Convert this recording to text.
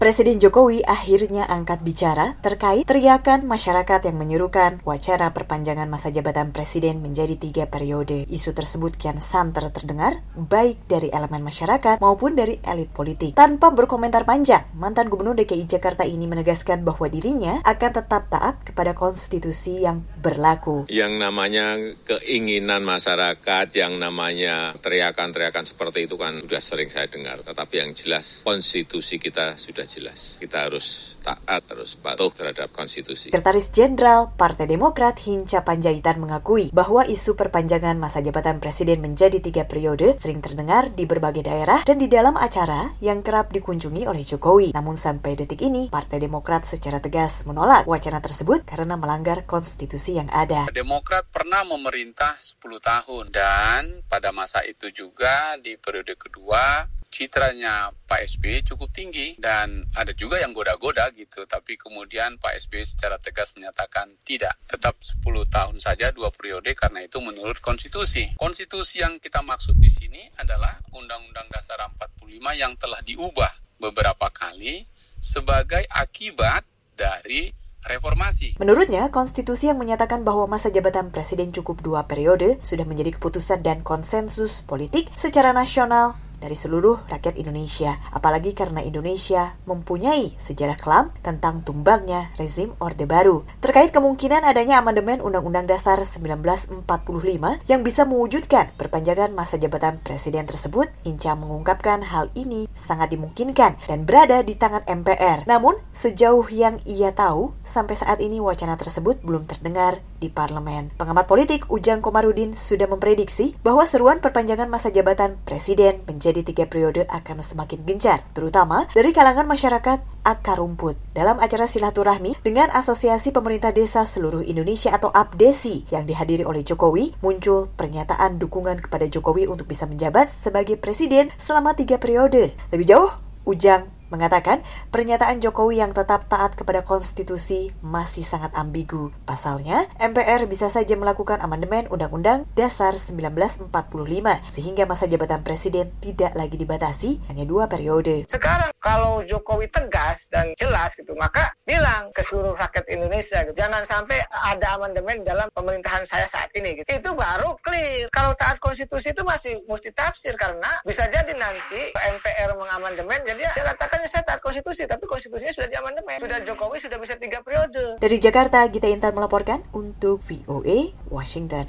Presiden Jokowi akhirnya angkat bicara terkait teriakan masyarakat yang menyerukan wacana perpanjangan masa jabatan presiden menjadi 3 periode. Isu tersebut kian santer terdengar, baik dari elemen masyarakat maupun dari elit politik. Tanpa berkomentar panjang, mantan Gubernur DKI Jakarta ini menegaskan bahwa dirinya akan tetap taat kepada konstitusi yang berlaku. Yang namanya keinginan masyarakat, yang namanya teriakan-teriakan seperti itu kan sudah sering saya dengar. Tetapi yang jelas, konstitusi kita sudah jelas. Kita harus taat, harus patuh terhadap konstitusi. Sekretaris Jenderal Partai Demokrat Hinca Panjaitan mengakui bahwa isu perpanjangan masa jabatan presiden menjadi 3 periode sering terdengar di berbagai daerah dan di dalam acara yang kerap dikunjungi oleh Jokowi. Namun sampai detik ini, Partai Demokrat secara tegas menolak wacana tersebut karena melanggar konstitusi yang ada. Demokrat pernah memerintah 10 tahun dan pada masa itu juga di periode kedua citranya Pak SBY cukup tinggi dan ada juga yang goda-goda gitu, tapi kemudian Pak SBY secara tegas menyatakan tidak, tetap 10 tahun saja 2 periode karena itu menurut konstitusi. Konstitusi yang kita maksud di sini adalah Undang-Undang Dasar 45 yang telah diubah beberapa kali sebagai akibat dari reformasi. Menurutnya, konstitusi yang menyatakan bahwa masa jabatan presiden cukup 2 periode sudah menjadi keputusan dan konsensus politik secara nasional dari seluruh rakyat Indonesia, apalagi karena Indonesia mempunyai sejarah kelam tentang tumbangnya rezim Orde Baru. Terkait kemungkinan adanya amandemen Undang-Undang Dasar 1945 yang bisa mewujudkan perpanjangan masa jabatan presiden tersebut, Hinca mengungkapkan hal ini sangat dimungkinkan dan berada di tangan MPR. Namun, sejauh yang ia tahu, sampai saat ini wacana tersebut belum terdengar di parlemen. Pengamat politik Ujang Komarudin sudah memprediksi bahwa seruan perpanjangan masa jabatan presiden menjadi 3 periode akan semakin gencar, terutama dari kalangan masyarakat akar rumput. Dalam acara silaturahmi dengan Asosiasi Pemerintah Desa Seluruh Indonesia atau APDESI yang dihadiri oleh Jokowi, muncul pernyataan dukungan kepada Jokowi untuk bisa menjabat sebagai presiden selama 3 periode. Lebih jauh, Ujang mengatakan pernyataan Jokowi yang tetap taat kepada konstitusi masih sangat ambigu. Pasalnya, MPR bisa saja melakukan amandemen Undang-Undang Dasar 1945 sehingga masa jabatan presiden tidak lagi dibatasi hanya 2 periode. Sekarang kalau Jokowi tegas dan jelas gitu, maka bilang ke seluruh rakyat Indonesia gitu, jangan sampai ada amandemen dalam pemerintahan saya saat ini gitu. Itu baru clear. Kalau taat konstitusi itu masih mesti tafsir karena bisa jadi nanti MPR mengamandemen jadi dia katakan saya taat konstitusi, tapi konstitusinya sudah diamandemen. Sudah Jokowi sudah bisa 3 periode. Dari Jakarta, Gita Intan melaporkan untuk VOA Washington.